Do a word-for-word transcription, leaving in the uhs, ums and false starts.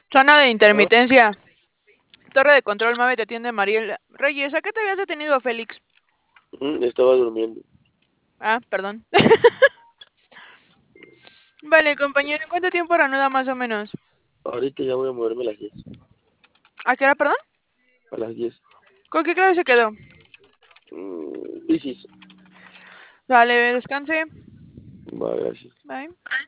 Zona de Ah, intermitencia. Torre de control, Mave, te atiende Mariel Reyes. ¿A qué te habías detenido, Félix? mm, estaba durmiendo. Ah, perdón. Vale, compañero, ¿en cuánto tiempo reanuda más o menos? Ahorita ya voy a moverme a las diez. ¿A qué hora, perdón? A las diez. ¿Con qué clave se quedó? Mm, Piscis. Dale, descanse. Va, gracias. Bye.